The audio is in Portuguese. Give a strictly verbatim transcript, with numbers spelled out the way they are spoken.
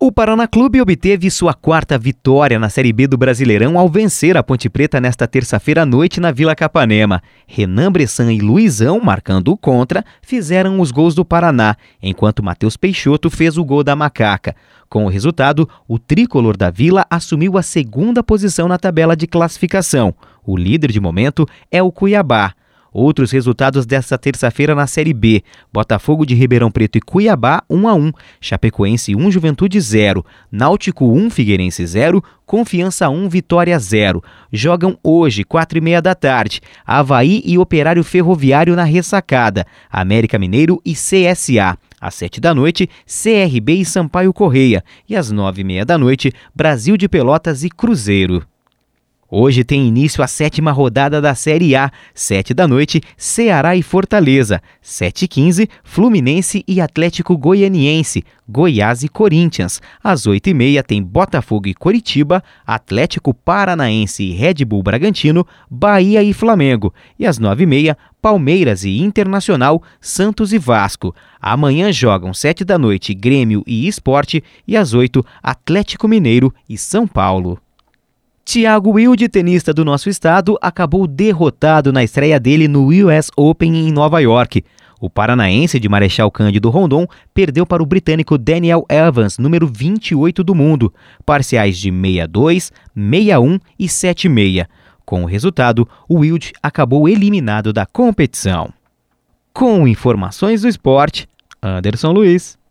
O Paraná Clube obteve sua quarta vitória na Série B do Brasileirão ao vencer a Ponte Preta nesta terça-feira à noite na Vila Capanema. Renan Bressan e Luizão, marcando o contra, fizeram os gols do Paraná, enquanto Matheus Peixoto fez o gol da Macaca. Com o resultado, o tricolor da Vila assumiu a segunda posição na tabela de classificação. O líder de momento é o Cuiabá. Outros resultados desta terça-feira na Série B: Botafogo de Ribeirão Preto e Cuiabá um a um, Chapecoense um, Juventude zero, Náutico um, Figueirense zero, Confiança um, Vitória zero. Jogam hoje, quatro e meia da tarde, Avaí e Operário Ferroviário na Ressacada, América Mineiro e C S A. Às sete da noite, C R B e Sampaio Correia. E às nove e meia da noite, Brasil de Pelotas e Cruzeiro. Hoje tem início a sétima rodada da Série A, sete da noite, Ceará e Fortaleza, sete e quinze, Fluminense e Atlético Goianiense, Goiás e Corinthians, às oito e meia tem Botafogo e Coritiba, Atlético Paranaense e Red Bull Bragantino, Bahia e Flamengo, e às nove e meia, Palmeiras e Internacional, Santos e Vasco. Amanhã jogam sete da noite Grêmio e Sport e às oito, Atlético Mineiro e São Paulo. Thiago Wilde, tenista do nosso estado, acabou derrotado na estreia dele no U S Open em Nova York. O paranaense de Marechal Cândido Rondon perdeu para o britânico Daniel Evans, número vinte e oito do mundo, parciais de seis a dois, seis a um e sete a seis. Com o resultado, o Wilde acabou eliminado da competição. Com informações do esporte, Anderson Luiz.